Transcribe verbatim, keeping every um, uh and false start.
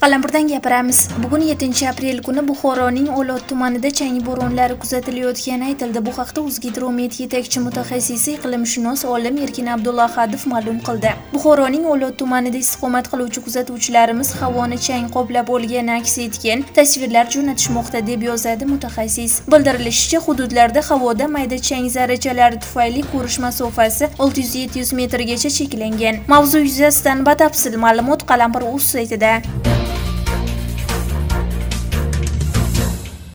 Qalampirdan gapiramiz. Bugun yettinchi aprel kuni Buxoroning Olot tumanida chang bo'ronlari kuzatilayotgani aytildi. Bu haqda O'zgidromet yetakchi mutaxassisi iqlimshunos olim Erkin Abdullaxadov ma'lum qildi. Buxoroning Olot tumanida istiqomat qiluvchi kuzatuvchilarimiz havoni chang qoplab olgani aks etgan tasvirlar jo'natishmoqda deb yozadi mutaxassis. Bildirilishicha, hududlarda havoda mayda chang zarrachalari tufayli ko'rish masofasi olti yuz yetti yuz metrgacha cheklangan. Mavzu yuzasidan batafsil ma'lumot Qalampir.uz saytida.